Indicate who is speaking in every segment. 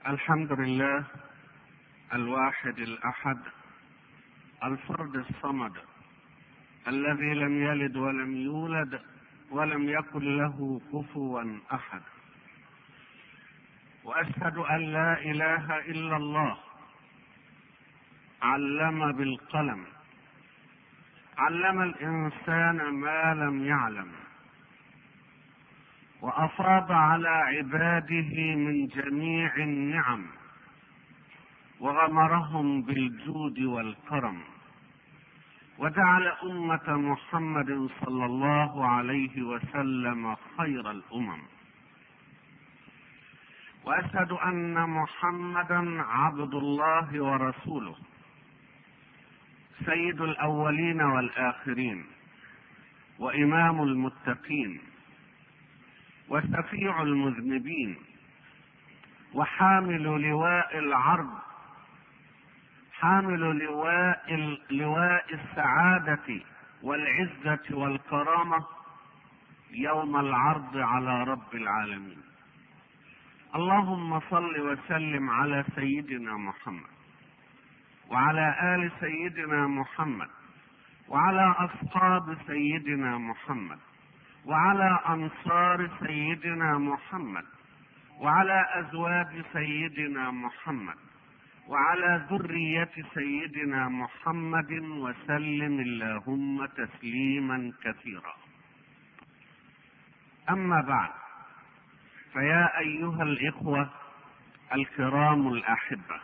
Speaker 1: الحمد لله الواحد الأحد الفرد الصمد الذي لم يلد ولم يولد ولم يكن له كفوا أحد، وأشهد أن لا إله إلا الله علم بالقلم، علم الإنسان ما لم يعلم، وأفاض على عباده من جميع النعم وغمرهم بالجود والكرم، وجعل أمة محمد صلى الله عليه وسلم خير الأمم. وأشهد أن محمدا عبد الله ورسوله، سيد الأولين والآخرين، وإمام المتقين، وشفيع المذنبين، وحامل لواء العرض، حامل لواء السعادة والعزة والكرامة يوم العرض على رب العالمين. اللهم صل وسلم على سيدنا محمد وعلى آل سيدنا محمد وعلى أصحاب سيدنا محمد وعلى أنصار سيدنا محمد وعلى أزواج سيدنا محمد وعلى ذرية سيدنا محمد وسلم اللهم تسليما كثيرا. أما بعد، فيا أيها الإخوة الكرام الأحبة،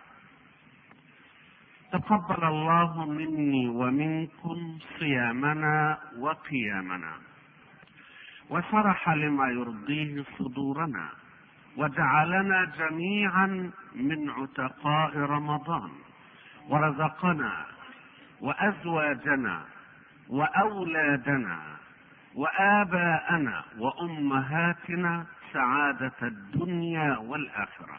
Speaker 1: تقبل الله مني ومنكم صيامنا وقيامنا، وشرح لما يرضيه صدورنا، وجعلنا جميعا من عتقاء رمضان، ورزقنا وأزواجنا وأولادنا وآباءنا وأمهاتنا سعادة الدنيا والآخرة.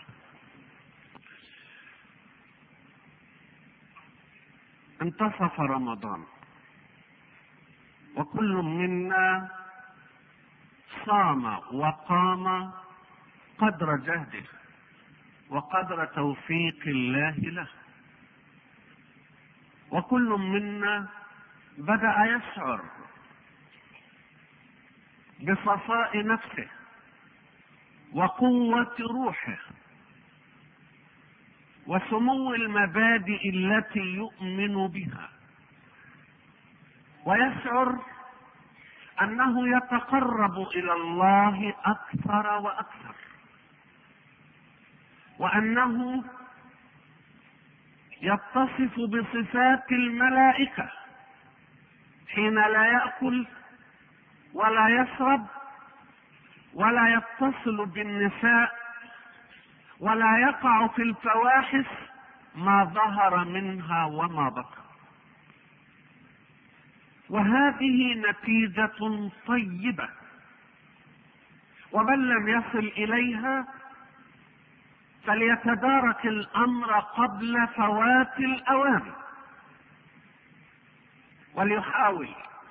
Speaker 1: انتصف رمضان، وكل منا صام وقام قدر جهده وقدر توفيق الله له، وكل منا بدأ يشعر بصفاء نفسه وقوة روحه وسمو المبادئ التي يؤمن بها، ويشعر أنه يتقرب إلى الله أكثر وأكثر، وأنه يتصف بصفات الملائكة حين لا يأكل ولا يشرب ولا يتصل بالنساء ولا يقع في الفواحش ما ظهر منها وما بطن. وهذه نتيجة طيبة، ومن لم يصل إليها فليتدارك الأمر قبل فوات الأوان، وليحاول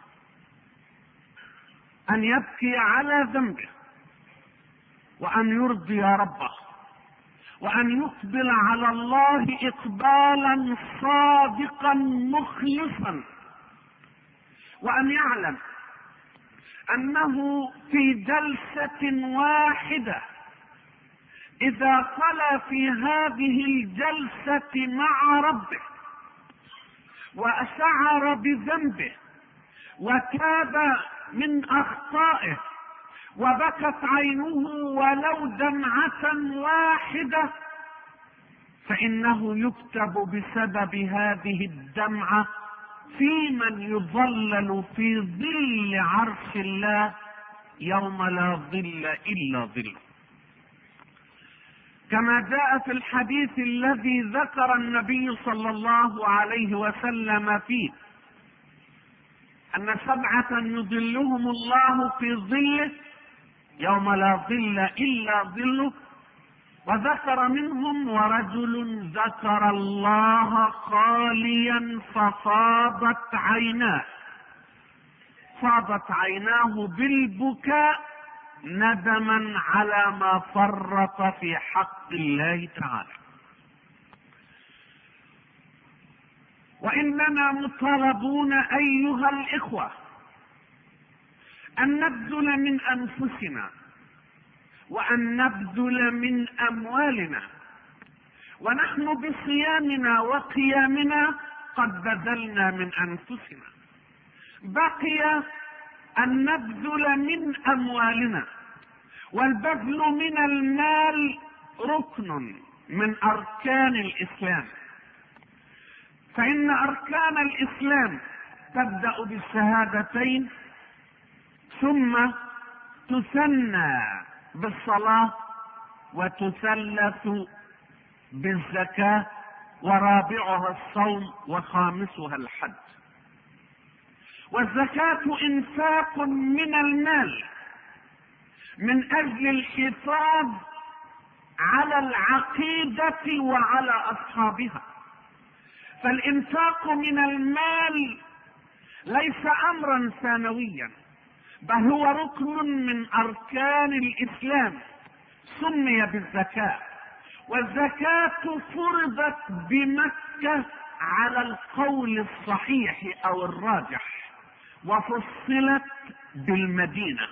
Speaker 1: أن يبكي على ذنبه، وأن يرضي ربه، وأن يقبل على الله إقبالا صادقا مخلصا، وأن يعلم أنه في جلسة واحدة إذا خلا في هذه الجلسة مع ربه وشعر بذنبه وتاب من أخطائه وبكت عينه ولو دمعة واحدة، فإنه يكتب بسبب هذه الدمعة في من يظلل في ظل عرش الله يوم لا ظل إلا ظله. كما جاء في الحديث الذي ذكر النبي صلى الله عليه وسلم فيه أن 7 يظلهم الله في ظله يوم لا ظل إلا ظله، وذكر منهم ورجل ذكر الله خاليا ففاضت عيناه، فاضت عيناه بالبكاء ندما على ما فرط في حق الله تعالى. وإننا مطالبون أيها الإخوة أن نبذل من أنفسنا وأن نبذل من أموالنا، ونحن بصيامنا وقيامنا قد بذلنا من أنفسنا. بقي أن نبذل من أموالنا، والبذل من المال ركن من أركان الإسلام، فإن أركان الإسلام تبدأ بالشهادتين ثم تثنى بالصلاة وتثلث بالزكاة ورابعها الصوم وخامسها الحج. والزكاة إنفاق من المال من أجل الحفاظ على العقيدة وعلى أصحابها. فالإنفاق من المال ليس أمرا ثانويا، بل هو ركن من أركان الإسلام، سمي بالزكاة. والزكاة فرضت بمكة على القول الصحيح أو الراجح، وفصلت بالمدينة.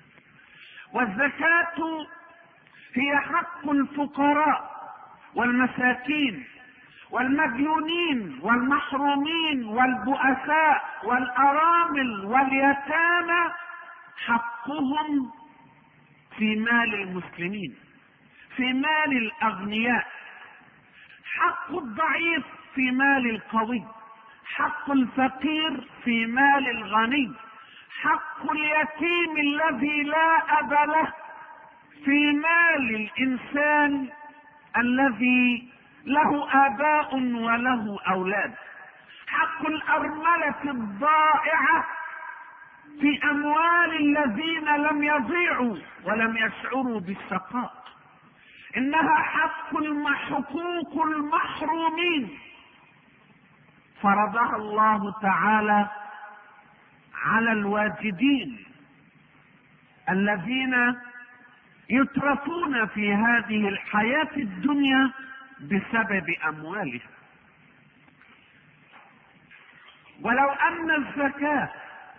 Speaker 1: والزكاة هي حق الفقراء والمساكين والمديونين والمحرومين والبؤساء والأرامل واليتامى، حقهم في مال المسلمين، في مال الأغنياء. حق الضعيف في مال القوي، حق الفقير في مال الغني، حق اليتيم الذي لا أب له في مال الإنسان الذي له آباء وله أولاد، حق الأرملة الضائعة في أموال الذين لم يضيعوا ولم يشعروا بالشقاء. إنها حقوق المحرومين فرضها الله تعالى على الواجدين الذين يترفون في هذه الحياة الدنيا بسبب أموالهم. ولو أن الزكاة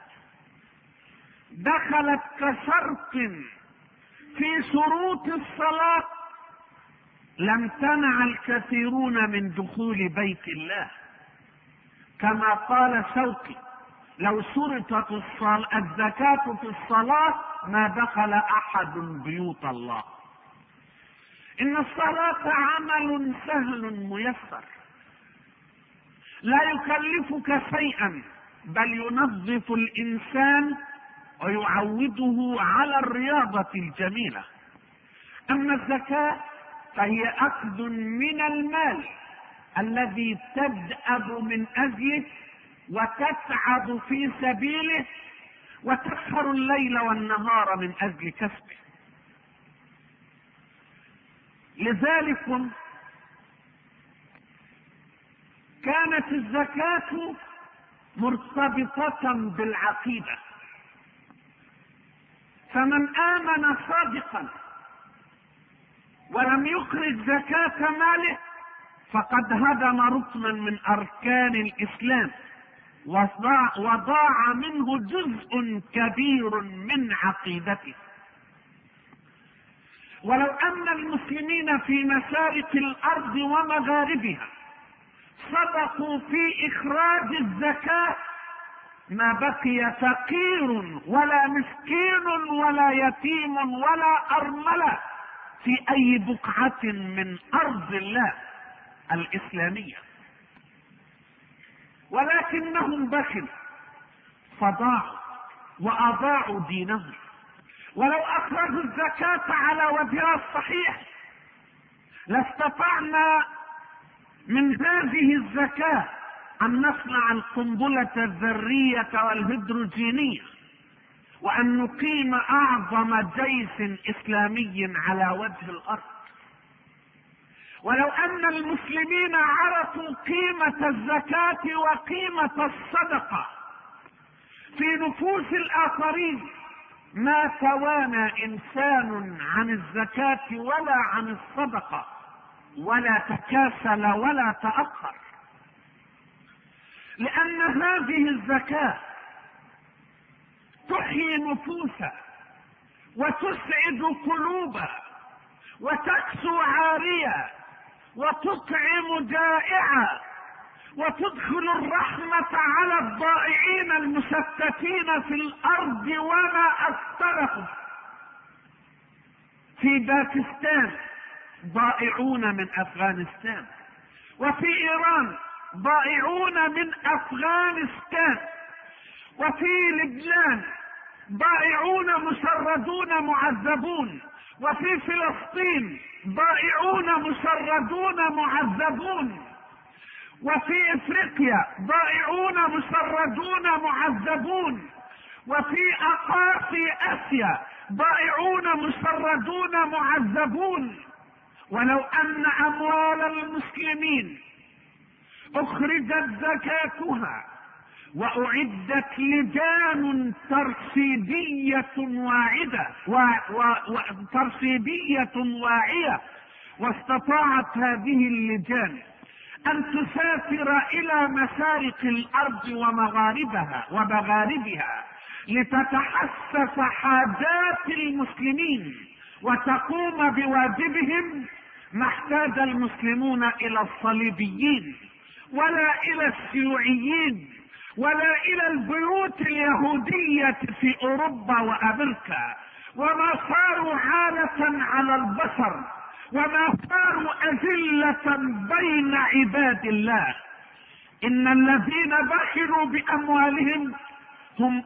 Speaker 1: دخلت كشرط في شروط الصلاة لامتنع الكثيرون من دخول بيت الله، كما قال شوقي: لو شرطت الزكاة في الصلاة ما دخل أحد بيوت الله. إن الصلاة عمل سهل ميسر لا يكلفك شيئا، بل ينظف الإنسان ويعوده على الرياضة الجميلة. أما الزكاة فهي أخذ من المال الذي تدأب من أجله وتتعب في سبيله وتسهر الليل والنهار من أجل كسبه. لذلك كانت الزكاة مرتبطة بالعقيدة، فمن آمن صادقا ولم يخرج زكاة ماله فقد هدم ركنا من أركان الإسلام وضاع منه جزء كبير من عقيدته. ولو أن المسلمين في مشارق الأرض ومغاربها صدقوا في إخراج الزكاة ما بقي فقير ولا مسكين ولا يتيم ولا أرملة في أي بقعة من أرض الله الإسلامية، ولكنهم بخلوا فضاعوا وأضاعوا دينهم. ولو أخرجوا الزكاة على وجهها الصحيح لاستطعنا من هذه الزكاة أن نصنع القنبلة الذرية والهيدروجينية، وأن نقيم أعظم جيش إسلامي على وجه الأرض. ولو أن المسلمين عرفوا قيمة الزكاة وقيمة الصدقة في نفوس الآخرين ما توانى انسان عن الزكاة ولا عن الصدقة، ولا تكاسل ولا تأخر، لأن هذه الزكاة تحيي نفوسا وتسعد قلوبا وتكسو عاريا وتطعم جائعا وتدخل الرحمة على الضائعين المشتتين في الأرض وما أكثرهم. في باكستان ضائعون من أفغانستان، وفي إيران ضائعون من أفغانستان، وفي لبنان ضائعون مشردون معذبون، وفي فلسطين ضائعون مشردون معذبون، وفي افريقيا ضائعون مشردون معذبون، وفي اقاصي اسيا ضائعون مشردون معذبون. ولو ان اموال المسلمين اخرجت زكاتها واعدت لجان ترصيدية واعية واستطاعت هذه اللجان ان تسافر الى مشارق الارض ومغاربها لتتحسس حاجات المسلمين وتقوم بواجبهم، ما احتاج المسلمون الى الصليبيين ولا الى الشيوعيين ولا الى البيوت اليهودية في اوروبا وامريكا، وما صاروا عالة على البشر، وما صاروا أذلة بين عباد الله. إن الذين بخلوا بأموالهم هم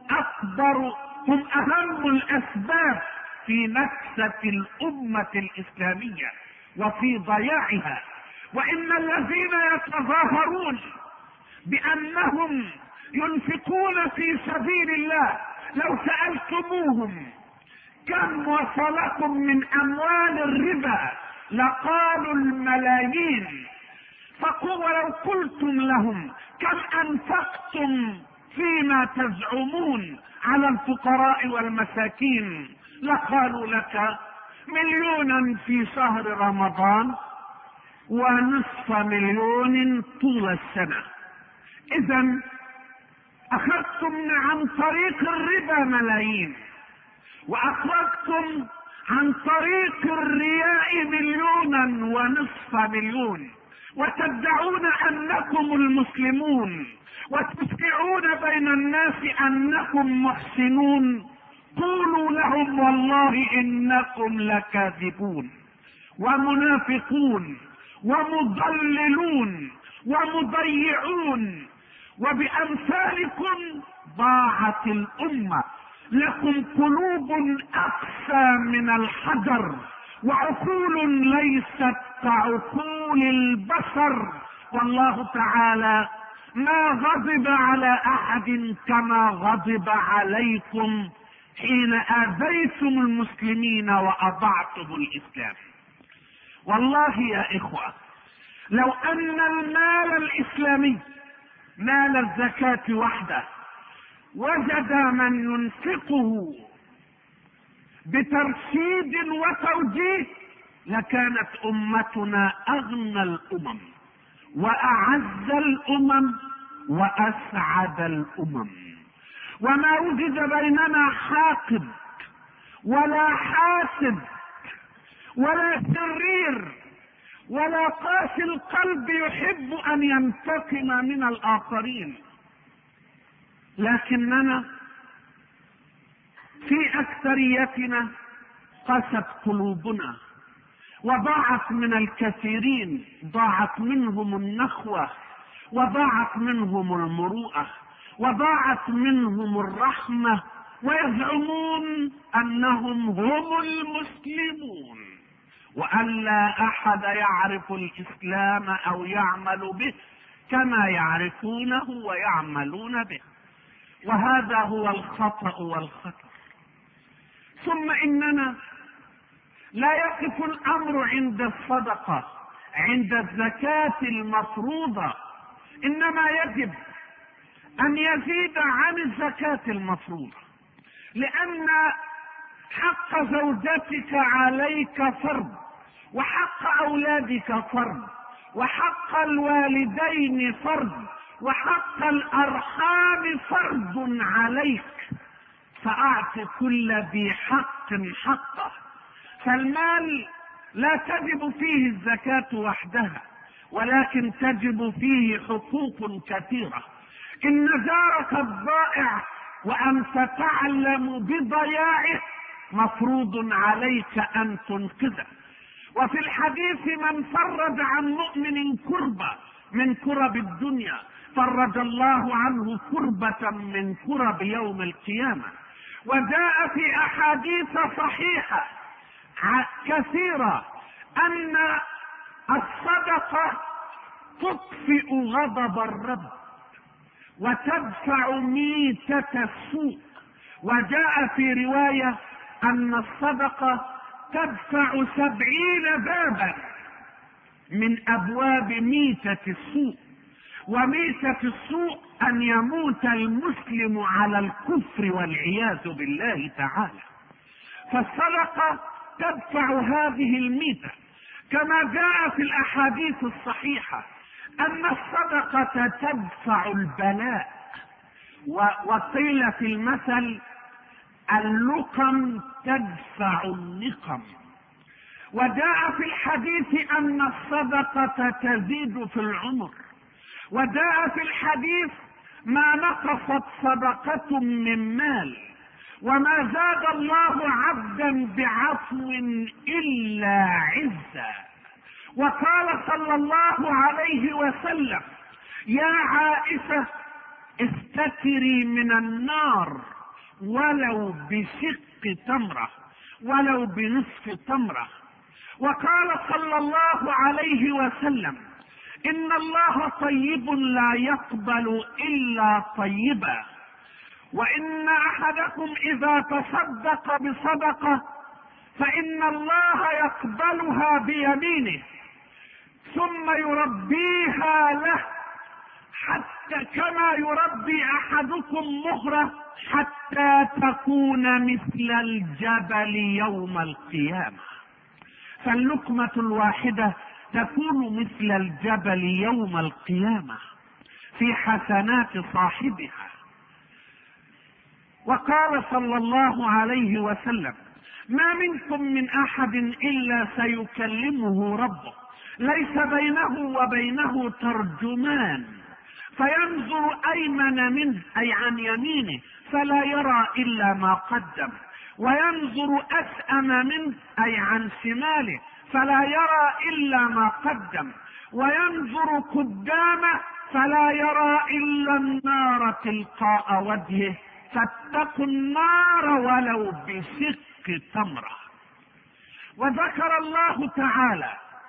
Speaker 1: أهم الأسباب في نكسة الأمة الإسلامية وفي ضياعها. وإن الذين يتظاهرون بأنهم ينفقون في سبيل الله لو سألتموهم كم وصلكم من أموال الربا لقالوا الملايين. ولو قلتم لهم كم أنفقتم فيما تزعمون على الفقراء والمساكين لقالوا لك 1,000,000 في شهر رمضان و500,000 طول السنة. إذن أخذتم عن طريق الربا ملايين، وأخرجتم عن طريق الرياء 1,500,000، وتدعون أنكم المسلمون وتشيعون بين الناس أنكم محسنون. قولوا لهم والله إنكم لكاذبون ومنافقون ومضللون ومضيعون، وبأمثالكم ضاعت الأمة. لكم قلوب أقسى من الحجر وعقول ليست كعقول البشر، والله تعالى ما غضب على أحد كما غضب عليكم حين آذيتم المسلمين وأضعتم الإسلام. والله يا إخوة، لو أن المال الإسلامي مال الزكاة وحده وجد من ينفقه بترشيد وتوجيه لكانت أمتنا أغنى الأمم وأعز الأمم وأسعد الأمم. وما وجد بيننا حاقد ولا حاسد ولا شرير ولا قاسي القلب يحب أن ينتقم من الآخرين، لكننا في أكثريتنا قست قلوبنا وضاعت من الكثيرين، ضاعت منهم النخوة وضاعت منهم المروءة وضاعت منهم الرحمة، ويزعمون أنهم هم المسلمون وأن لا أحد يعرف الإسلام أو يعمل به كما يعرفونه ويعملون به، وهذا هو الخطأ والخطر. ثم إننا لا يقف الأمر عند الصدقة عند الزكاة المفروضة، إنما يجب أن يزيد عن الزكاة المفروضة، لأن حق زوجتك عليك فرض، وحق اولادك فرض، وحق الوالدين فرض، وحق الارحام فرض عليك، فاعط كل ذي حق حقه. فالمال لا تجب فيه الزكاة وحدها، ولكن تجب فيه حقوق كثيرة. إن جارك الضائع وأنت تعلم بضياعه مفروض عليك أن تنقذه. وفي الحديث من فرج عن مؤمن كربة من كرب الدنيا فرج الله عنه كربة من كرب يوم القيامة. وجاء في أحاديث صحيحة كثيرة أن الصدقة تطفئ غضب الرب وتدفع ميتة السوء. وجاء في رواية أن الصدقة تدفع 70 بابا من أبواب ميتة السوء. وميتة السوء أن يموت المسلم على الكفر والعياذ بالله تعالى. فالصدقة تدفع هذه الميتة، كما جاء في الأحاديث الصحيحة أن الصدقة تدفع البلاء. وقيل في المثل اللقم تدفع النقم. وجاء في الحديث أن الصدقة تزيد في العمر. وجاء في الحديث ما نقصت صدقة من مال وما زاد الله عبدا بعفو إلا عزا. وقال صلى الله عليه وسلم يا عائشة استتري من النار ولو بشق تمرة، ولو بنصف تمرة. وقال صلى الله عليه وسلم إن الله طيب لا يقبل إلا طيبا، وإن أحدكم إذا تصدق بصدقة فإن الله يقبلها بيمينه ثم يربيها له حتى كما يربي أحدكم مهرة حتى تكون مثل الجبل يوم القيامة. فاللقمة الواحدة تكون مثل الجبل يوم القيامة في حسنات صاحبها. وقال صلى الله عليه وسلم ما منكم من أحد إلا سيكلمه ربه ليس بينه وبينه ترجمان فينظر أيمن منه أي عن يمينه فلا يرى إلا ما قدم، وينظر أسأم منه أي عن شماله فلا يرى إلا ما قدم، وينظر قدامه فلا يرى إلا النار تلقاء وجهه فاتقوا النار ولو بشق تمرة. وذكر الله تعالى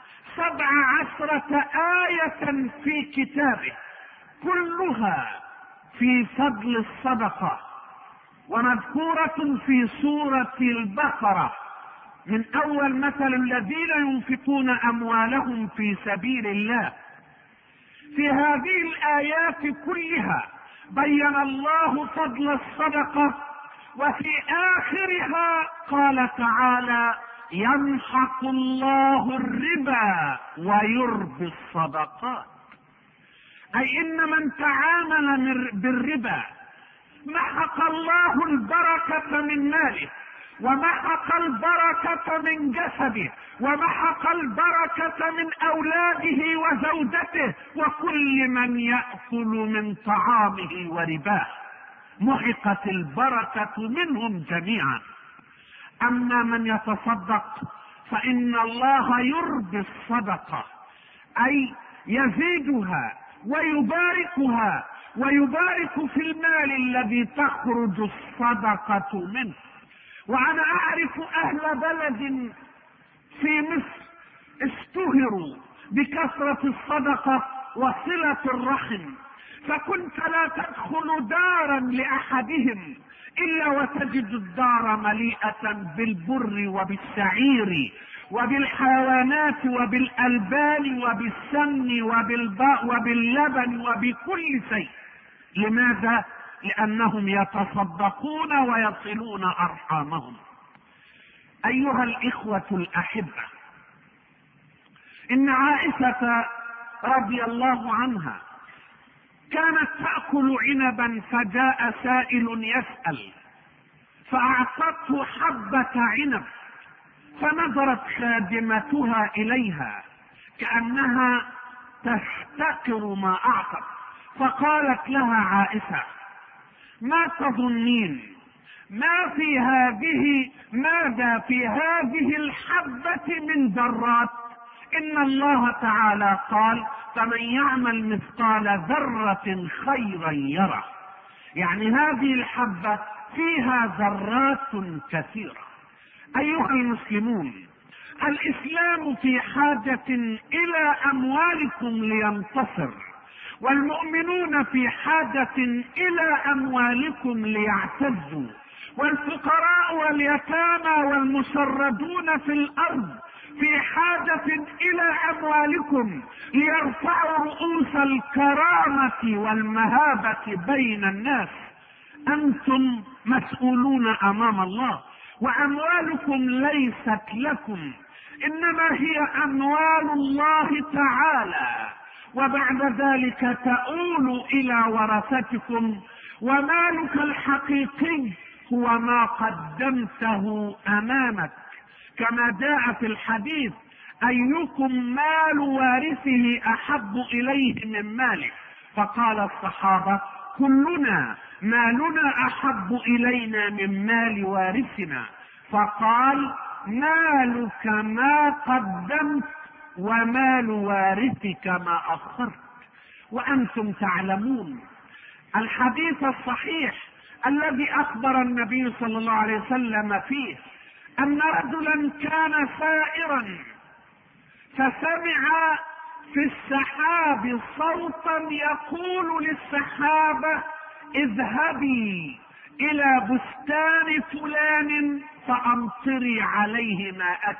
Speaker 1: 17 آية في كتابه كلها في فضل الصدقة، ومذكورة في سورة البقرة من أول مثل الذين ينفقون أموالهم في سبيل الله. في هذه الآيات كلها بين الله فضل الصدقة، وفي آخرها قال تعالى يمحق الله الربا ويربي الصدقات، أي إن من تعامل بالربا محق الله البركة من ماله، ومحق البركة من جسده، ومحق البركة من أولاده وزوجته وكل من يأكل من طعامه ورباه، محقت البركة منهم جميعا. أما من يتصدق فإن الله يربي الصدقة، أي يزيدها ويباركها ويبارك في المال الذي تخرج الصدقة منه. وأنا أعرف أهل بلد في مصر اشتهروا بكثرة الصدقة وصلة الرحم، فكنت لا تدخل دارا لأحدهم إلا وتجد الدار مليئة بالبر وبالشعير وبالحيوانات وبالألبان وبالسمن وباللبن وبكل شيء. لماذا؟ لأنهم يتصدقون ويصلون أرحامهم. أيها الإخوة الأحبة، إن عائشة رضي الله عنها كانت تأكل عنبا، فجاء سائل يسأل فأعطته حبة عنب، فنظرت خادمتها إليها كأنها تحتقر ما أعطت، فقالت لها عائشة: ما تظنين ماذا في هذه الحبة من ذرات؟ إن الله تعالى قال: فمن يعمل مثقال ذرة خيرا يره. يعني هذه الحبة فيها ذرات كثيرة. أيها المسلمون، الإسلام في حاجة إلى أموالكم لينتصر، والمؤمنون في حاجة إلى أموالكم ليعتزوا، والفقراء واليتامى والمشردون في الأرض في حاجة إلى أموالكم ليرفعوا رؤوس الكرامة والمهابة بين الناس. أنتم مسؤولون أمام الله، وأموالكم ليست لكم، إنما هي أموال الله تعالى، وبعد ذلك تؤول إلى ورثتكم، ومالك الحقيقي هو ما قدمته أمامك، كما جاء في الحديث: أيكم مال وارثه أحب إليه من ماله؟ فقال الصحابة: كلنا مالنا أحب إلينا من مال وارثنا. فقال: مالك ما قدمت، ومال وارثك ما أخرت. وأنتم تعلمون الحديث الصحيح الذي أخبر النبي صلى الله عليه وسلم فيه أن رجلا كان سائرا فسمع في السحاب صوتا يقول للسحابة: اذهبي إلى بستان فلان فأمطري عليه ماءك.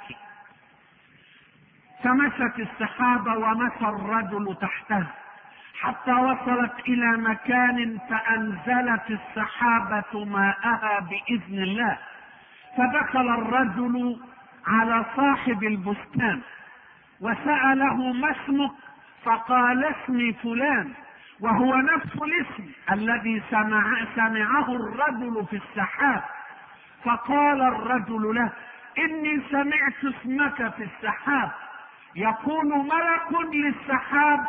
Speaker 1: فمشت السحابة ومشى الرجل تحتها حتى وصلت إلى مكان فأنزلت السحابة ماءها بإذن الله. فدخل الرجل على صاحب البستان وسأله: ما اسمك؟ فقال: اسمي فلان، وهو نفس الاسم الذي سمعه الرجل في السحاب. فقال الرجل له: إني سمعت اسمك في السحاب. يقول ملك للسحاب: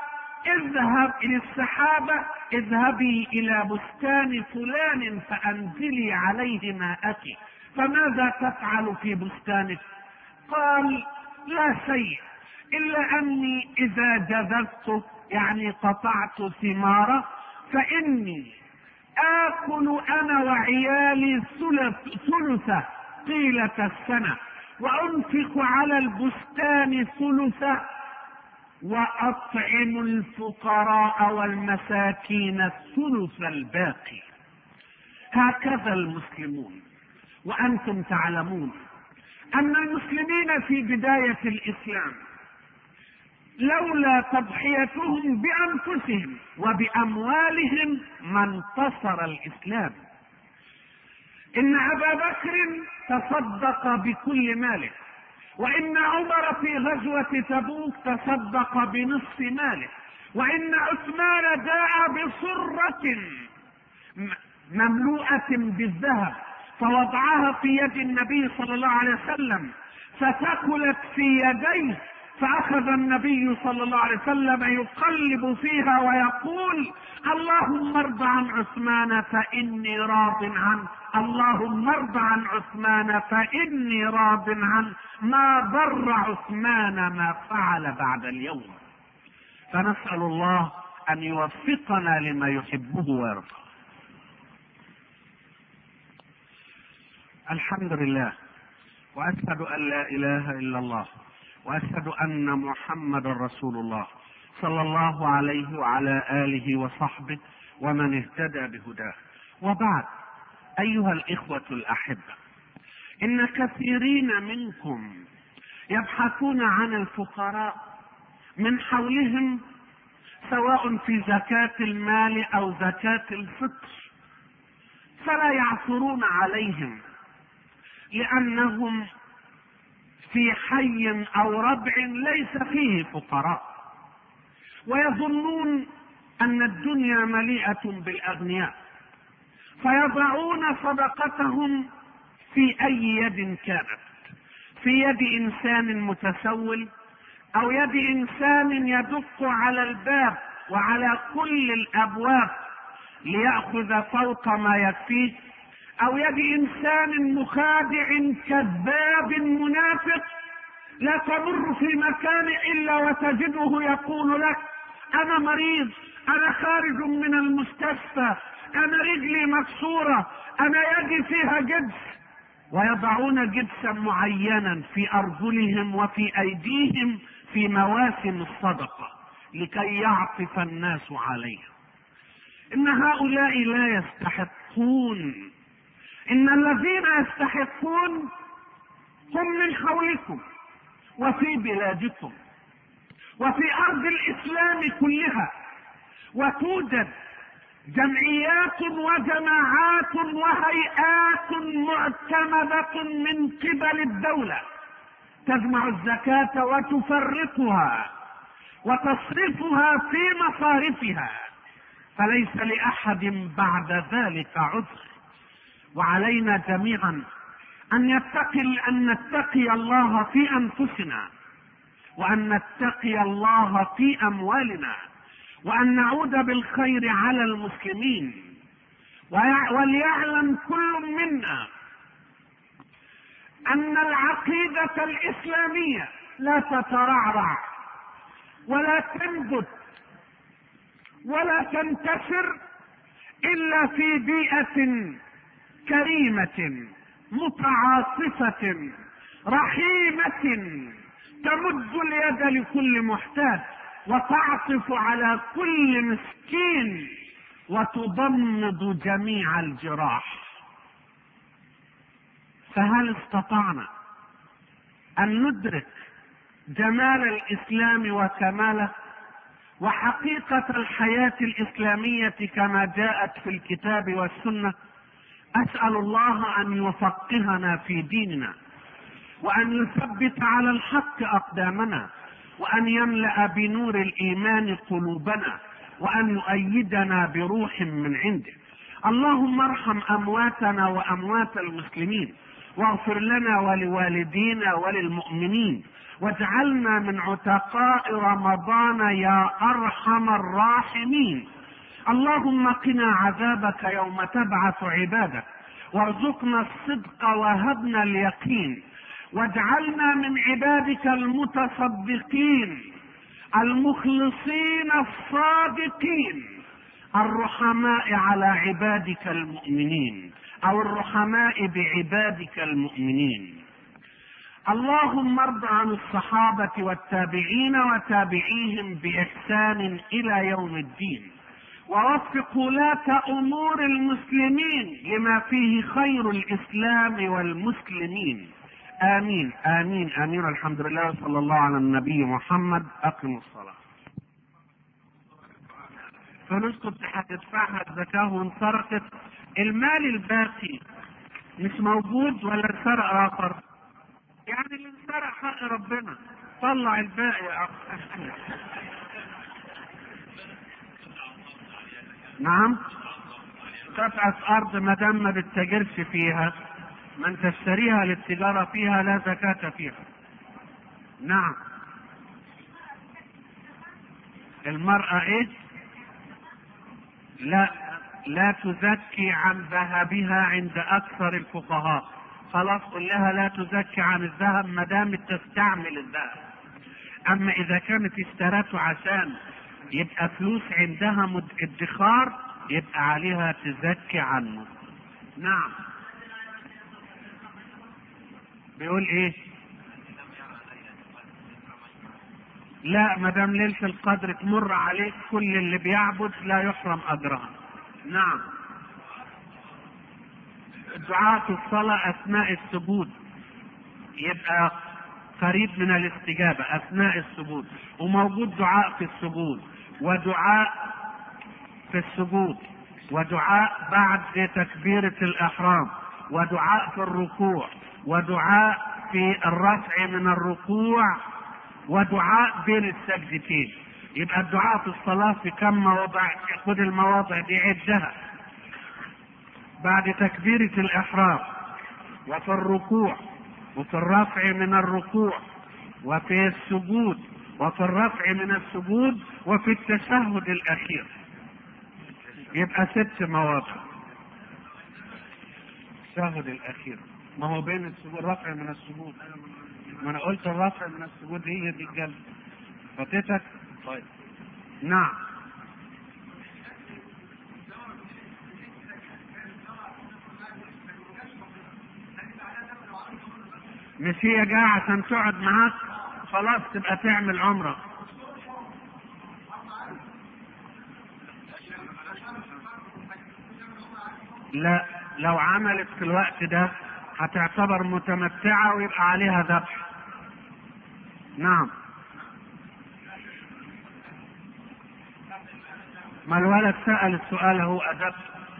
Speaker 1: اذهبي إلى بستان فلان فأنزلي عليه ماءك. فماذا تفعل في بستانك؟ قال: لا شيء، إلا أني إذا جذبت، يعني قطعت ثماره، فإني آكل أنا وعيالي ثلثة طيلة السنة، وأنفق على البستان ثلثة، وأطعم الفقراء والمساكين الثلث الباقي. هكذا المسلمون. وأنتم تعلمون أن المسلمين في بداية الإسلام لولا تضحيتهم بأنفسهم وبأموالهم ما انتصر الإسلام. إن أبا بكر تصدق بكل ماله، وإن عمر في غزوة تبوك تصدق بنصف ماله، وإن عثمان جاء بصرة مملوءة بالذهب فوضعها في يد النبي صلى الله عليه وسلم فثقلت في يديه، فأخذ النبي صلى الله عليه وسلم يقلب فيها ويقول: اللهم ارض عن عثمان فإني راض عنه، اللهم ارض عن عثمان فإني راض عنه، ما ضر عثمان ما فعل بعد اليوم. فنسأل الله أن يوفقنا لما يحبه ويرضى. الحمد لله، وأشهد أن لا إله إلا الله، وأشهد أن محمد رسول الله صلى الله عليه وعلى آله وصحبه ومن اهتدى بهداه. وبعد، أيها الإخوة الأحبة، إن كثيرين منكم يبحثون عن الفقراء من حولهم، سواء في زكاة المال أو زكاة الفطر، فلا يعثرون عليهم، لأنهم في حي او ربع ليس فيه فقراء، ويظنون ان الدنيا مليئة بالاغنياء، فيضعون صدقتهم في اي يد كانت، في يد انسان متسول، او يد انسان يدق على الباب وعلى كل الابواب ليأخذ فوق ما يكفيه، او يد انسان مخادع كذاب منافق لا تمر في مكان الا وتجده يقول لك انا مريض، انا خارج من المستشفى، انا رجلي مكسورة، انا يدي فيها جبس، ويضعون جبسا معينا في ارجلهم وفي ايديهم في مواسم الصدقة لكي يعطف الناس عليهم. ان هؤلاء لا يستحقون، ان الذين يستحقون هم من حولكم وفي بلادكم وفي ارض الاسلام كلها، وتوجد جمعيات وجماعات وهيئات معتمدة من قبل الدولة تجمع الزكاة وتفرقها وتصرفها في مصارفها، فليس لأحد بعد ذلك عذر. وعلينا جميعا أن نتقي الله في أنفسنا، وأن نتقي الله في أموالنا، وأن نعود بالخير على المسلمين. وليعلم كل منا أن العقيدة الإسلامية لا تترعرع ولا تنبت ولا تنتشر إلا في بيئة كريمة متعاطفة رحيمة تمد اليد لكل محتاج وتعطف على كل مسكين وتضمد جميع الجراح. فهل استطعنا أن ندرك جمال الإسلام وكماله وحقيقة الحياة الإسلامية كما جاءت في الكتاب والسنة؟ أسأل الله أن يفقهنا في ديننا، وأن يثبت على الحق أقدامنا، وأن يملأ بنور الإيمان قلوبنا، وأن يؤيدنا بروح من عنده. اللهم ارحم أمواتنا وأموات المسلمين، واغفر لنا ولوالدينا وللمؤمنين، واجعلنا من عتقاء رمضان يا أرحم الراحمين. اللهم قنا عذابك يوم تبعث عبادك، وارزقنا الصدق وهبنا اليقين، واجعلنا من عبادك المتصدقين المخلصين الصادقين الرحماء على عبادك المؤمنين، او الرحماء بعبادك المؤمنين. اللهم ارض عن الصحابة والتابعين وتابعيهم بإحسان إلى يوم الدين، ووفق ولاة أمور المسلمين لما فيه خير الإسلام والمسلمين. آمين آمين آمين. الحمد لله، صلى الله على النبي محمد. أقم الصلاة. فلوس كنت هتدفعها الزكاة وانسرقت، المال الباقي مش موجود ولا انسرق آخر؟ يعني اللي انسرق حق ربنا، طلع الباقي يا أخ. نعم، قطعة أرض ما دام ما بتتاجرش فيها، من تشتريها للتجارة فيها لا زكاة فيها. نعم. المرأة ايه؟ لا تزكي عن ذهبها عند أكثر الفقهاء. خلاص قل لها لا تزكي عن الذهب ما دام تستعمل الذهب. أما إذا كانت اشترته عشان يبقى فلوس عندها ادخار، يبقى عليها تزكي عنه. نعم. بيقول ايه؟ لا، ما دام ليلة القدر تمر عليك كل اللي بيعبد لا يحرم اجرها. نعم. الدعاء في الصلاة اثناء السجود يبقى قريب من الاستجابة اثناء السجود، وموجود دعاء في السجود، ودعاء في السجود، ودعاء بعد تكبيرة الاحرام، ودعاء في الركوع، ودعاء في الرفع من الركوع ودعاء بين السجدتين. يبقى الدعاء في الصلاة في كم موضع؟ خد المواضع دي عدها. بعد تكبيرة الإحرام، وفي الركوع، وفي الرفع من الركوع، وفي السجود، وفي الرفع من السجود، وفي التشهد الأخير. يبقى 6 مواضع. التشهد الأخير ما هو بين السجود، الرفع من السجود. ما أنا قلت الرفع من السجود هي دي الجلسة. فاتتك؟ طيب نعم. مش هي جاية عشان تقعد معاك خلاص تبقى تعمل عمرة. لا، لو عملت في الوقت ده هتعتبر متمتعة ويبقى عليها ذبح. نعم. ما الولد سأل السؤال هو أدب.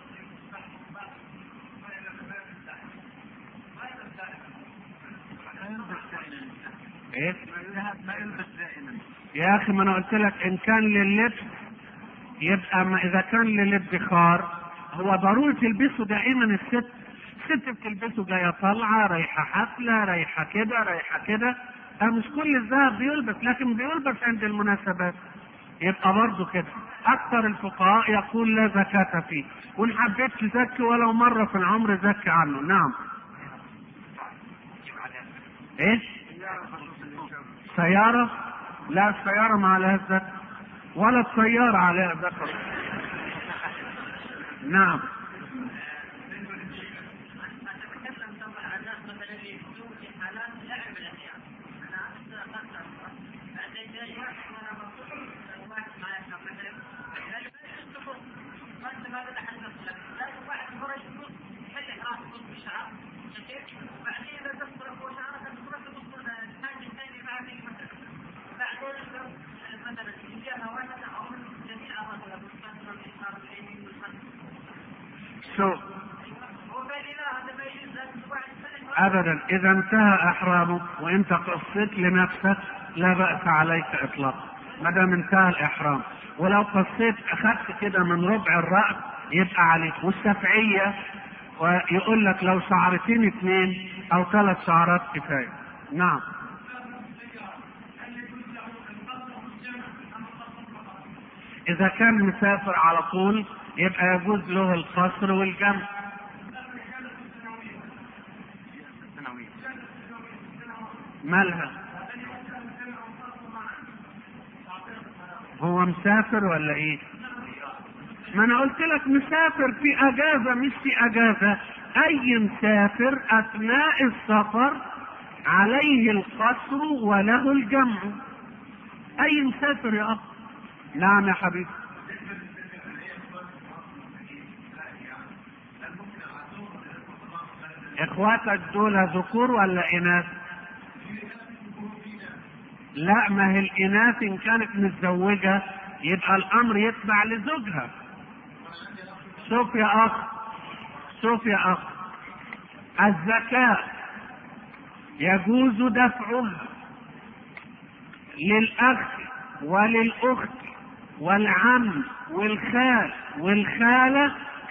Speaker 1: ايه يا اخي؟ ما انا قلت لك ان كان لللبس يبقى، ما اذا كان للادخار هو ضروري تلبسه دائما. الست بتلبسه جايه طالعه، رايحه حفله، رايحه كده، رايحه كده. مش كل الذهب بيلبس، لكن بيلبس عند المناسبات. يبقى برضه كده. اكثر الفقهاء يقول لا زكاة فيه، وان حبيت تزكي ولو مرة في العمر زكي عنه. نعم. ايش؟ سيارة؟ لا، السيارة ما عليها الزكاة، ولا السيارة عليها زكاة. نعم. ابدا، اذا انتهى احرامك وانت قصيت لنفسك لا بأس عليك اطلاقا، ما دام انتهى الاحرام. ولو قصيت اخذت كده من ربع الرأس يبقى عليك. والشافعية ويقول لك لو شعرتين 2 أو 3 شعرات كفاية. نعم. اذا كان مسافر على طول يبقى يجوز له القصر والجمع. مالها؟ هو مسافر ولا ايه؟ ما انا قلت لك مسافر في اجازة مش في اجازة. اي مسافر اثناء السفر عليه القصر وله الجمع. اي مسافر يا اخ. نعم يا حبيبي. اخواتك دول ذكور ولا اناث؟ لا، ما هي الاناث ان كانت متزوجة يبقى الامر يتبع لزوجها. شوف يا اخ، الزكاة يجوز دفعها للاخ وللاخت والعم والخال والخالة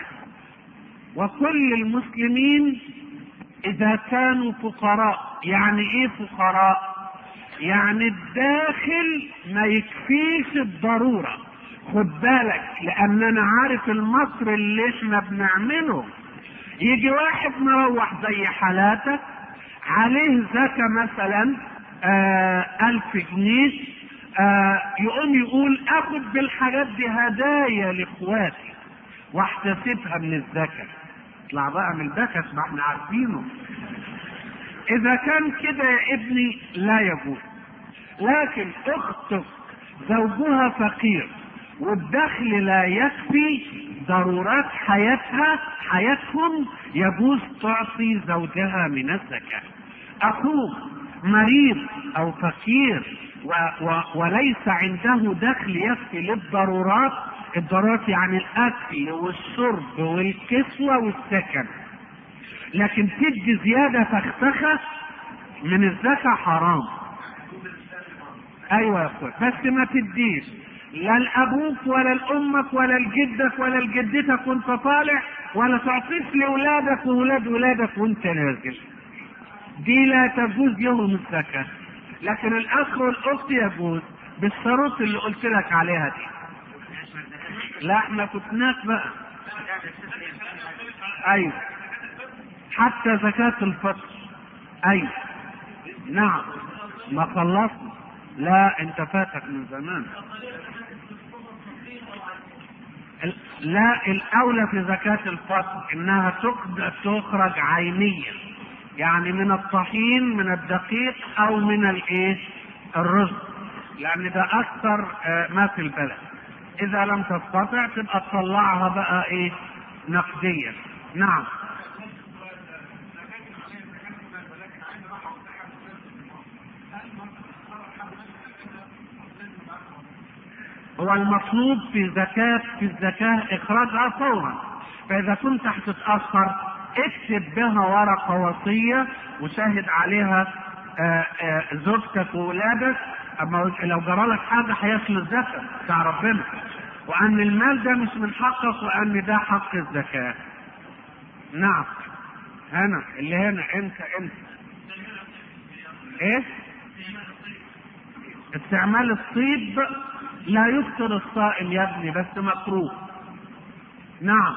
Speaker 1: وكل المسلمين اذا كانوا فقراء. يعني ايه فقراء؟ يعني الداخل ما يكفيش الضرورة. خد بالك، لان انا عارف المصر اللي احنا بنعمله. يجي واحد مروح زي حالاتك عليه زكاة مثلا 1000 جنيه، يقوم يقول اخد بالحاجات دي هدايا لاخواتي واحتسبها من الزكاة. اطلع بقى من البكس، ما احنا عارفينه. اذا كان كده يا ابني لا يجوز. لكن اختك زوجها فقير والدخل لا يكفي ضرورات حياتهم، يجوز تعطي زوجها من الزكاة. اخوك مريض او فقير وليس عنده دخل يكفي للضرورات. الضرورات يعني الاكل والشرب والكسوة والسكن، لكن تدي زيادة فخفخة من الزكاة حرام. ايوه يا اخوان، بس ما تديش لا لابوك ولا لامك ولا لجدك ولا لجدتك وانت طالع، ولا تعطيش لاولادك وولاد ولادك وانت نازل. دي لا تجوز لهم الزكاة. لكن الاخ والاخت يجوز بالشروط اللي قلت لك عليها دي. لا احنا كنتناك بقى. ايوه، حتى زكاة الفطر. ايوه نعم، ما خلصنا. لا انت فاتك من زمان. لا، الاولى في زكاة الفطر انها تخرج عينيا، يعني من الطحين، من الدقيق، او من الايه، الرز، لان ده اكثر ما في البلد. اذا لم تستطع تبقى تطلعها بقى ايه، نقديا. نعم. هو المطلوب في الزكاة اخراجها فورا. فاذا كنت هتتأخر اكتب بها ورقة وصية وشاهد عليها زوجتك وولادك، اما لو جرى لك حاجة هيصل الزكاة بتاع ربنا، وان المال ده مش من حقك، وان ده حق الزكاة. نعم. هنا اللي هنا انت ايه؟ استعمال الطيب لا يفطر الصائم يا ابني، بس مكروه. نعم.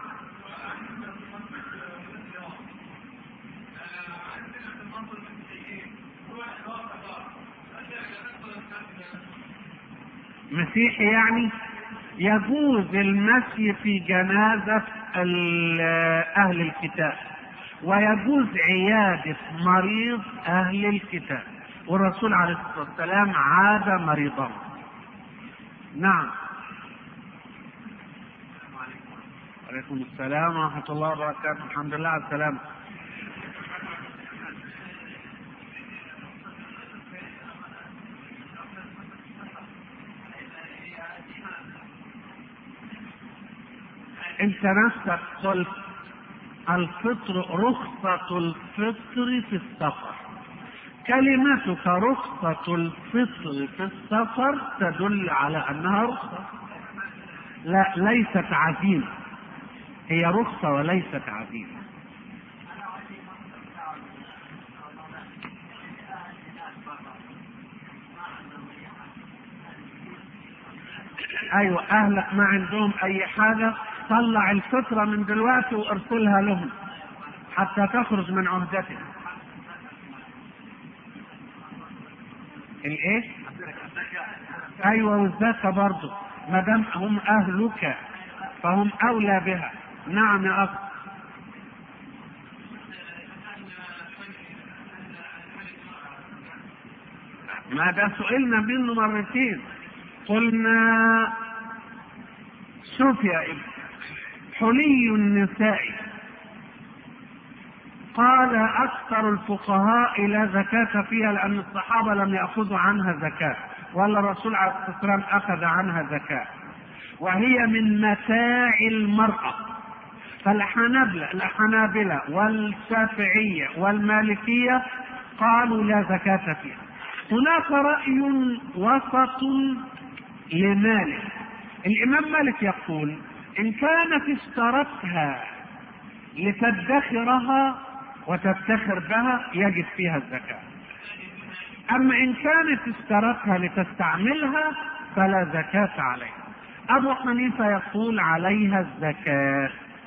Speaker 1: مسيحي يعني يجوز المشي في جنازة أهل الكتاب، ويجوز عيادة مريض أهل الكتاب، والرسول عليه الصلاة والسلام عاد مريضا. نعم. عليكم السلام ورحمة الله وبركاته. الحمد لله على السلامة. انت نفسك قلت الفطر، رخصة الفطر في السفر. كلمتك رخصة الفطر في السفر تدل على انها رخصة، لا ليست عزيمة. هي رخصة وليست عزيمة. ايوه، اهلك ما عندهم اي حاجة، طلع الفطرة من دلوقتي وارسلها لهم حتى تخرج من عهدتك. الايه؟ ايوه، والزكاة برضه ما دام هم اهلك فهم اولى بها. نعم يا اخ. ما ده سئلنا منه مرتين، قلنا شوف يا ابن، حلي النساء قال اكثر الفقهاء لا زكاة فيها، لان الصحابة لم يأخذوا عنها زكاة، ولا الرسول عليه الصلاة والسلام اخذ عنها زكاة، وهي من متاع المرأة. فالحنابلة والشافعية والمالكية قالوا لا زكاة فيها. هناك رأي وسط لمالك. الإمام مالك يقول إن كانت اشترتها لتدخرها وتفتخر بها يجب فيها الزكاة، أما إن كانت اشترتها لتستعملها فلا زكاة عليها. أبو حنيفة يقول عليها الزكاة.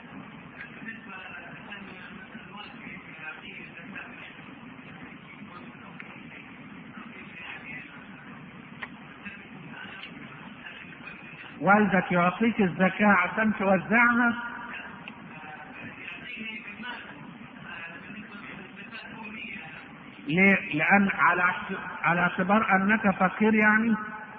Speaker 1: والدك يعطيك الزكاة عشان توزعها؟ ليه؟ لأن على اعتبار أنك فقير يعني؟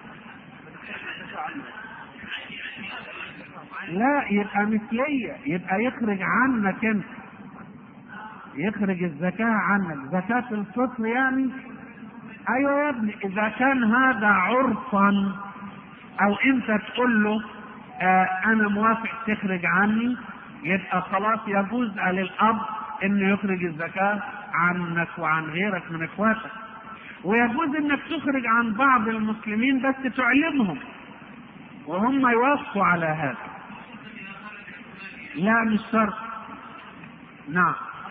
Speaker 1: لا، يبقى مثلية، يبقى يخرج عنك انت، يخرج الزكاة عنك، زكاة الفطر يعني. ايوه يا ابني، اذا كان هذا عرفا او انت تقول له انا موافق تخرج عني، يبقى خلاص يجوز للاب انه يخرج الزكاة عنك وعن غيرك من اخواتك. ويجوز انك تخرج عن بعض المسلمين بس تعلمهم وهم يوافقوا على هذا. لا مش شرط. نعم.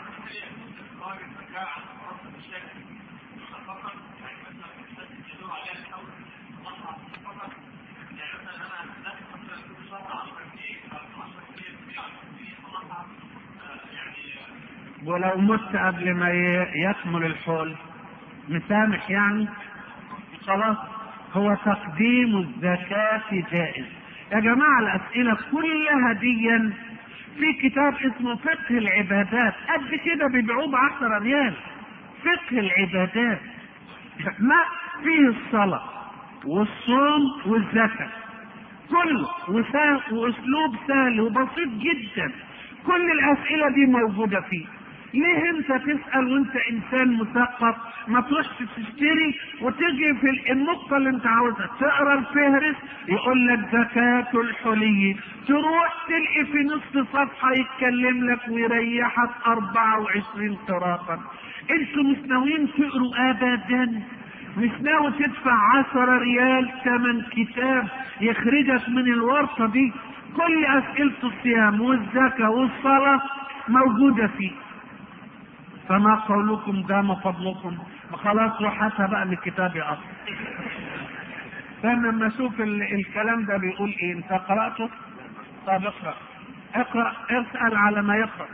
Speaker 1: ولو مت قبل ما يكمل الحول مسامح يعني خلاص. هو تقديم الزكاة جائز. يا جماعة الأسئلة كلها ديا في كتاب اسمه فقه العبادات، قد كده بيبيعوه ب10 ريال. فقه العبادات ما فيه الصلاة والصوم والزكاة كله، واسلوب سهل وبسيط جدا. كل الأسئلة دي موجودة فيه. ليه انت تسأل وانت انسان مثقف؟ ما تروحش تشتري وتجي في النقطة اللي انت عاوزها تقرا الفهرس يقول لك زكاة الحلي، تروح تلقي في نص صفحة يتكلم لك ويريحك 24 قراءة. انتوا مش ناويين تقروا ابدا، مش ناوي تدفع 10 ريال ثمن كتاب يخرجك من الورطة دي. كل أسئلة الصيام والزكاة والصلاة موجودة فيه. فما قولكم دام فضلكم؟ خلاص روح هاتها بقى من الكتاب يا أخي. فأنا لما أشوف الكلام ده بيقول إيه، أنت قرأته؟ طب اقرأ اسأل على ما يقرأ.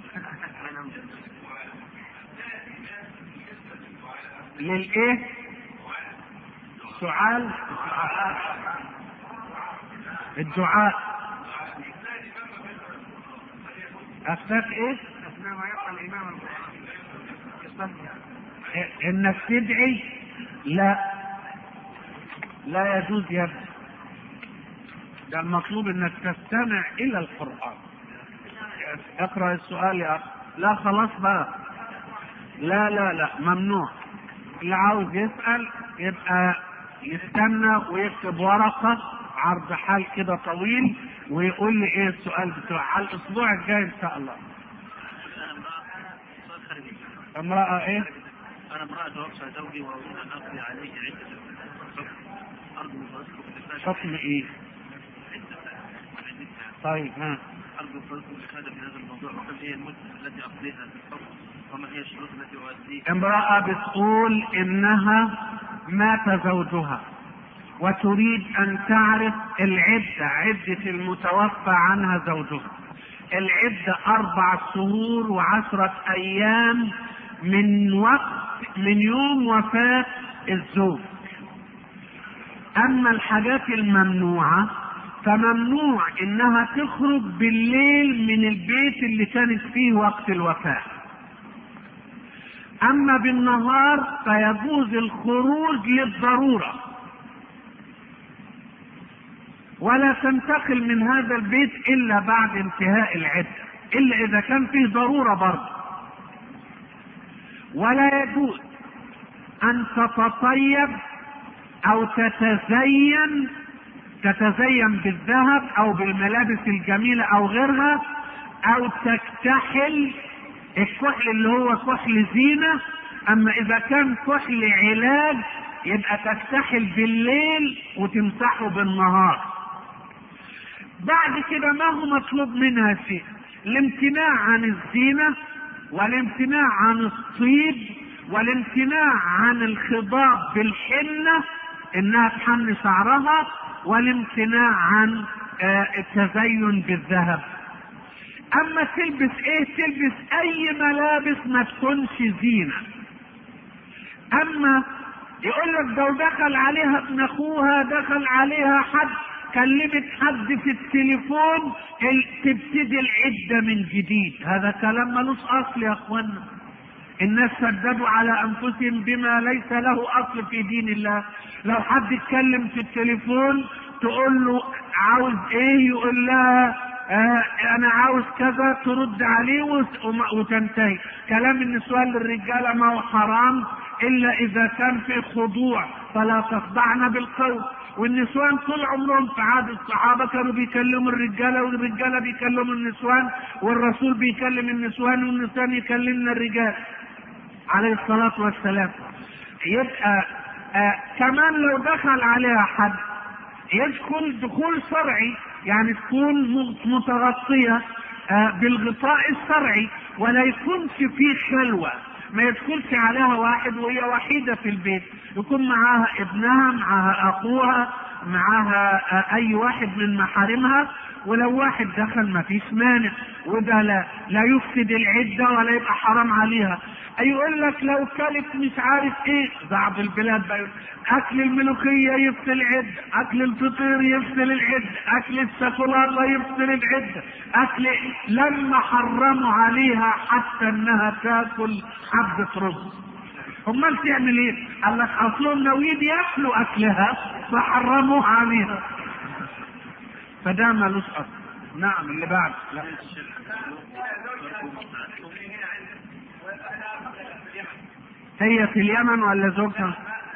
Speaker 1: للإيه؟ سؤال الدعاء. أفتاك إيه؟ أثناء ما يقرأ الإمام إنك تدعي؟ لا يجوز يا ابني. ده المطلوب إنك تستمع إلى القرآن. اقرأ السؤال يا أخي. لا خلاص بقى. لا ممنوع. اللي عاوز يسأل يبقى يستنى ويكتب ورقة عرض حال كده طويل ويقول لي ايه السؤال بتاعه على الاسبوع الجاي ان شاء الله. امرأة ايه؟
Speaker 2: انا امرأة توفى زوجي واريد ان اقضي عليه عدة ارجو فضلكم
Speaker 1: حكم ايه؟ طيب ها
Speaker 2: ارجو فضلكم الافادة في هذا الموضوع، وكم هي المدة التي اقضيها في الحكم، وما هي الشروط التي اؤديها؟
Speaker 1: امرأة بتقول انها مات زوجها وتريد ان تعرف العدة، عدة المتوفى عنها زوجها. العدة 4 شهور و10 ايام من يوم وفاة الزوج. اما الحاجات الممنوعة فممنوع انها تخرج بالليل من البيت اللي كانت فيه وقت الوفاة. اما بالنهار فيجوز الخروج للضرورة، ولا تنتقل من هذا البيت الا بعد انتهاء العدة، الا اذا كان فيه ضرورة برضه. ولا يجوز ان تتطيب او تتزين بالذهب او بالملابس الجميلة او غيرها، او تكتحل. الكحل اللي هو كحل زينة. اما اذا كان كحل علاج يبقى تكتحل بالليل وتمسحه بالنهار. بعد كده ما هو مطلوب منها شيء، الامتناع عن الزينة والامتناع عن الطيب والامتناع عن الخضاب بالحنة انها تحن شعرها، والامتناع عن التزين بالذهب. اما تلبس ايه؟ تلبس اي ملابس ما تكونش زينة. اما يقول لك ده دخل عليها ابن اخوها، دخل عليها حد، كلمت حد في التليفون، تبتدي العدة من جديد. هذا كلام ملوش اصل يا اخوانا. الناس سددوا على انفسهم بما ليس له اصل في دين الله. لو حد اتكلم في التليفون تقول له عاوز ايه، يقول لها انا عاوز كذا، ترد عليه وتنتهي. كلام النسوان للرجالة ما هو حرام الا اذا كان في خضوع، فلا تخضعن بالقول. والنسوان طول عمرهم في عهد الصحابة كانوا بيكلموا الرجالة والرجالة بيكلموا النسوان، والرسول بيكلم النسوان والنسوان يكلمنا الرجال. عليه الصلاة والسلام. يبقى كمان لو دخل عليها حد يدخل دخول شرعي، يعني تكون متغطية بالغطاء الشرعي، ولا يكونش فيه خلوة، ما يدخلش عليها واحد وهي وحيدة في البيت، يكون معاها ابنها، معاها اخوها، معاها اي واحد من محارمها. ولو واحد دخل ما فيش مانع، وده لا يفسد العدة ولا يبقى حرام عليها. يقول لك لو كلت مش عارف ايه، بعض البلاد بقى اكل الملوخية يفصل العدة، اكل الفطير يفصل العدة، اكل الشوكولاتة يفصل العدة، اكل لما حرموا عليها حتى انها تاكل حبة رز. امال تعمل ايه؟ قال لك اصلهم ناويين ياكلوا اكلها فحرموها عليها، فده ملوش اصل. نعم اللي بعد. لا. هي في اليمن ولا زوجها؟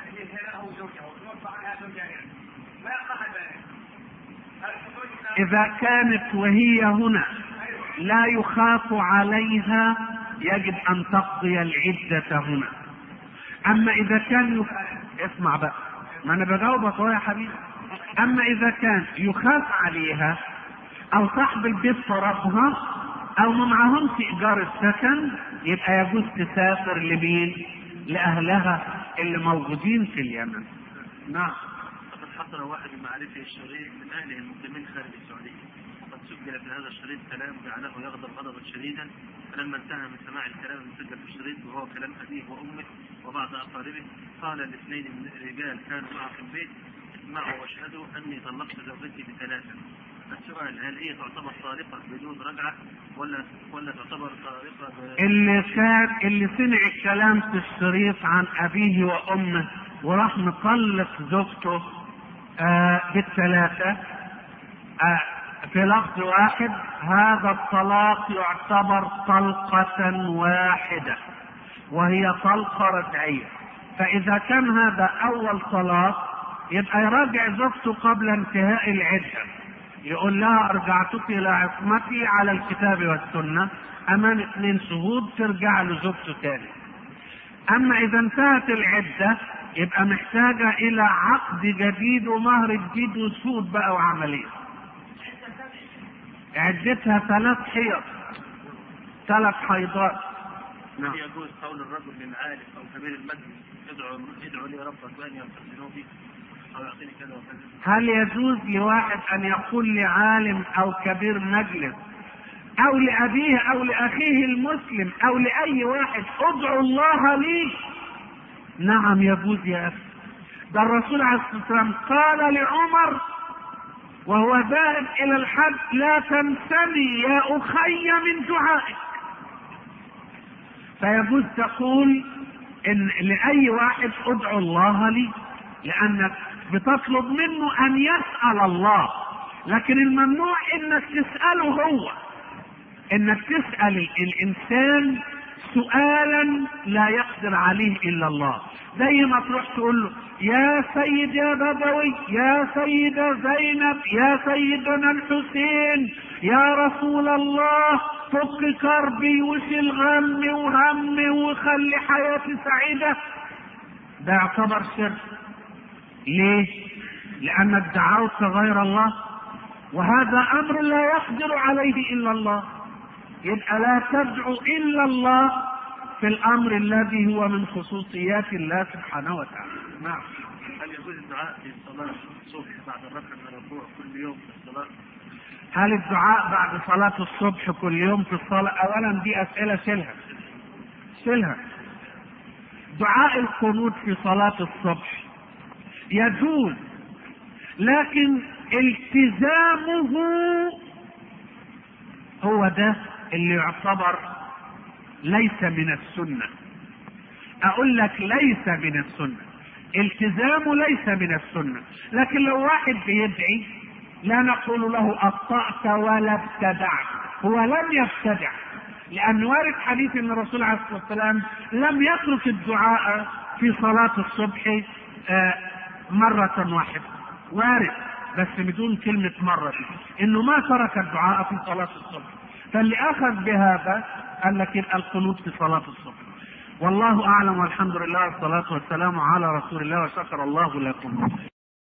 Speaker 1: اذا كانت وهي هنا لا يخاف عليها يجب ان تقضي العدة هنا. اما اذا كان اسمع بقى، ما انا بجاوبك اهو يا حبيبي. اما اذا كان يخاف عليها او صاحب البيت طردها او ما معهمش ايجار السكن، يبقى يجوز تسافر لمين؟ لاهلها اللي موجودين في اليمن. نعم.
Speaker 2: فقد حصل واحد من معارفه الشريف من اهله المسلمين خارج السعوديه، وقد سجل في هذا الشريط كلام جعله يغضب غضبا شديدا، فلما انتهى من سماع الكلام المسجل في الشريط وهو كلام ابيه وامه وبعض اقاربه، قال الاثنين من الرجال كانوا معه في البيت: اسمعوا واشهدوا اني طلقت زوجتي بثلاثه. السؤال: هل هي تعتبر طالقه بدون رجعه ولا تعتبر طالقه
Speaker 1: اللي سمع الكلام في الشريط عن ابيه وامه وراح مطلق زوجته بالثلاثه في لفظ واحد، هذا الطلاق يعتبر طلقة واحدة وهي طلقة رجعية. فإذا كان هذا أول طلاق يبقى يراجع زوجته قبل انتهاء العدة، يقول لها أرجعتك إلى عصمتي على الكتاب والسنة أمام 2 شهود، ترجع لزوجته تاني. أما إذا انتهت العدة يبقى محتاجة إلى عقد جديد ومهر جديد وشهود بقى وعملية. عدتها 3 حيض، 3 حيضات.
Speaker 2: نعم. يجوز قول الرجل للعالم او كبير المجلس: ادعوا لي ربك وان يغفر بي او يعطيني كذا وكذا؟
Speaker 1: هل يجوز لواحد ان يقول لعالم او كبير مجلس او لابيه او لاخيه المسلم او لاي واحد: ادعوا الله لي؟ نعم يجوز يا اخي. ده الرسول عليه الصلاه والسلام قال لعمر وهو ذاهب الى الحج: لا تنسني يا اخي من دعائك. فيجوز تقول ان لاي واحد: ادعو الله لي، لانك بتطلب منه ان يسأل الله، لكن الممنوع انك تسأله هو، انك تسأل الانسان سؤالا لا يقدر عليه الا الله. زي ما تروح تقول له: يا سيد يا بدوي، يا سيدة زينب، يا سيدنا الحسين، يا رسول الله فك كربي وشيل غمي وهمي وخلي حياتي سعيدة. ده يعتبر شرك. ليه؟ لأنك دعوت غير الله، وهذا أمر لا يقدر عليه إلا الله. يبقى لا تدعو إلا الله في الأمر الذي هو من خصوصيات الله سبحانه وتعالى. نعم.
Speaker 2: هل يجوز الدعاء في صلاة الصبح بعد الركعة من الركوع كل يوم في الصلاة؟
Speaker 1: هل الدعاء بعد صلاة الصبح كل يوم في الصلاة؟ أولا دي أسئلة شيلها. دعاء القنوت في صلاة الصبح يجوز، لكن التزامه هو ده اللي يعتبر ليس من السنة. أقول لك ليس من السنة، التزامه ليس من السنة. لكن لو واحد بيدعي لا نقول له أخطأت ولا ابتدعت، هو لم يبتدع، لأن وارد حديث ان الرسول عليه الصلاة والسلام لم يترك الدعاء في صلاة الصبح مرة واحدة، وارد بس بدون كلمة مرة، انه ما ترك الدعاء في صلاة الصبح. فاللي اخذ بهذا قال لك يبقى القنوت في صلاة الصبح. والله اعلم والحمد لله والصلاة والسلام على رسول الله وشكر الله لكم.